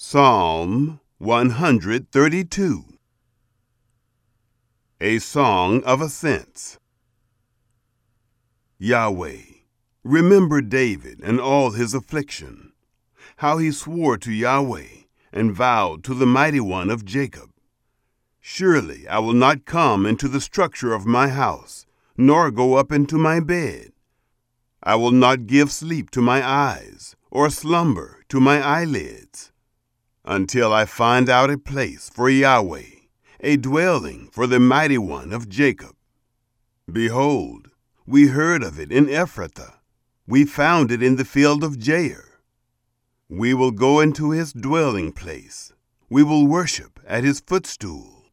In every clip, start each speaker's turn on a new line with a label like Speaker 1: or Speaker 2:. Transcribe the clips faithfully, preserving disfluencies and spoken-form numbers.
Speaker 1: Psalm one hundred thirty-two. A Song of Ascents. Yahweh, remember David and all his affliction, how he swore to Yahweh and vowed to the Mighty One of Jacob. Surely I will not come into the structure of my house, nor go up into my bed. I will not give sleep to my eyes, or slumber to my eyelids, until I find out a place for Yahweh, a dwelling for the Mighty One of Jacob. Behold, we heard of it in Ephrathah, we found it in the field of Jair. We will go into his dwelling place, we will worship at his footstool.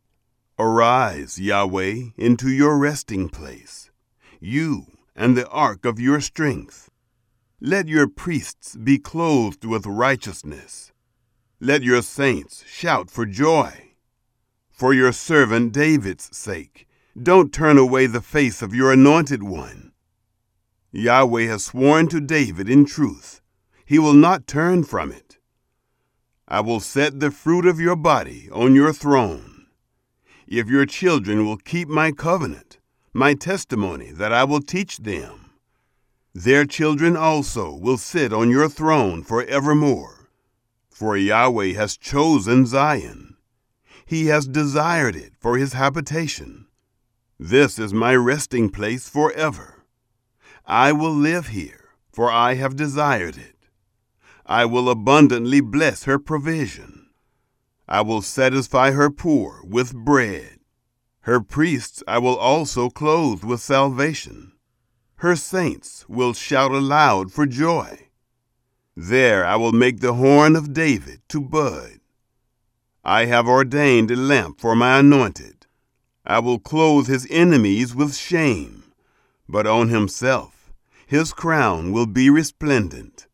Speaker 1: Arise, Yahweh, into your resting place, you and the ark of your strength. Let your priests be clothed with righteousness. Let your saints shout for joy. For your servant David's sake, don't turn away the face of your anointed one. Yahweh has sworn to David in truth. He will not turn from it. I will set the fruit of your body on your throne. If your children will keep my covenant, my testimony that I will teach them, their children also will sit on your throne forevermore. For Yahweh has chosen Zion. He has desired it for his habitation. This is my resting place forever. I will live here, for I have desired it. I will abundantly bless her provision. I will satisfy her poor with bread. Her priests I will also clothe with salvation. Her saints will shout aloud for joy. There I will make the horn of David to bud. I have ordained a lamp for my anointed. I will clothe his enemies with shame, but on himself his crown will be resplendent.